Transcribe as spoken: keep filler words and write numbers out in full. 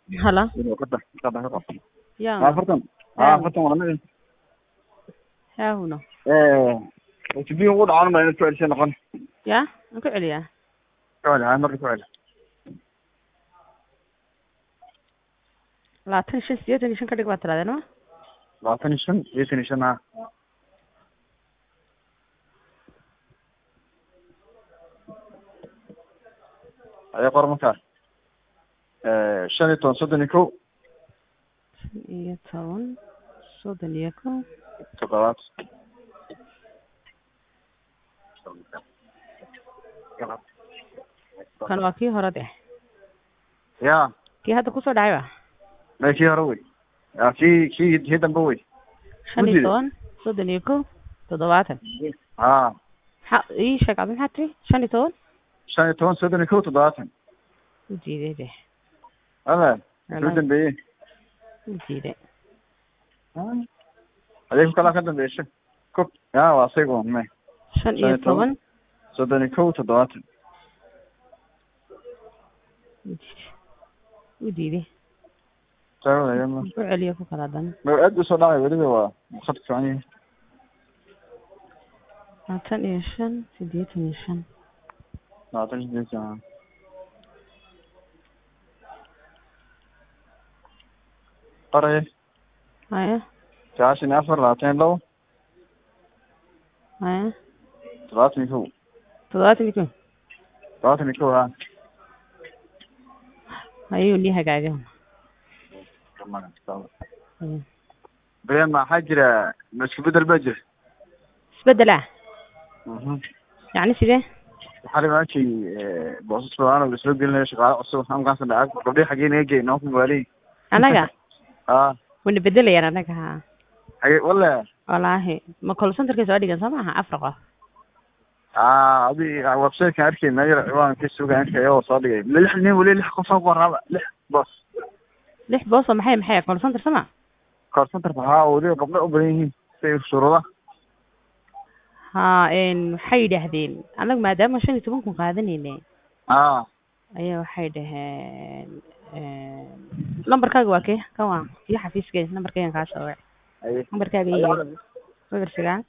هلا قدر قدر قدر يا اه فرتم اه فرتم وانا ها هنا ايه تبي وضع عالم ما ينفع شيء نقول يا انكو عليا قال هاي مرة قال لا تنشن سيادة نشن كدك باترا دينو لا تنشن يتنشن ها اي قرمتها ايه شنطة صدنيكو iyo toban soddon iyo kow تقرات kan waa kii hore deh يا kii hadda kusoo dhacay ba ما شيء هروي يا شيء شيء هذا بوي shan iyo toban soddon iyo kow toddobaatan اه ha ii sheeg adin maxaa tiri shan iyo toban شنطة صدنيكو تضاعتن u diiday deh هذا سودن بيه u diiday هذيك كلها كده بيش كوب يا واسيقو ما shan iyo toban صدنيكو تضاعتن u diiday تعالوا يا يما u celiyo ku kala dan ما أدري صداعي وليه هو مخطط عني labaatan iyo shan siddeetan iyo shan ما أعطيش ليش أنا قرية haya تعاشين أفر لاتين لو haya ثلاثة كو toddobaatan iyo kow ثلاثة كو ها ayuu nii hagaagay بين ما حجرة مش بدل بجر isbedela يعني sidee حالي ماشي بوصف أنا بسوق لنا شغال أصلا هم قاعد سنعك قبل حاجين يجي نوف موالي anaga آه wana bedelayaan anaga ha حاجة ولا wallaahi ma call centerka soo dhigan soo maaha afar qof آه أبي وebsite كان أركي نجر عوان كيسوق أنت يا وصادق لح نين ولا لح قصة قرابة لح بس lix boos oo maxay maxay call center sama كارسنتر فها ودي قبل أبريه في الشروط ha een waxay yidhaahdeen anaga maadaama shan iyo toban kun qaadanayne آه ayaa waxay dhaheen lambarkaaga waa kee kan waa iyo xafiiskee lambarkaygan kaa soo wac أي lambarkaaga iyo eber sagaal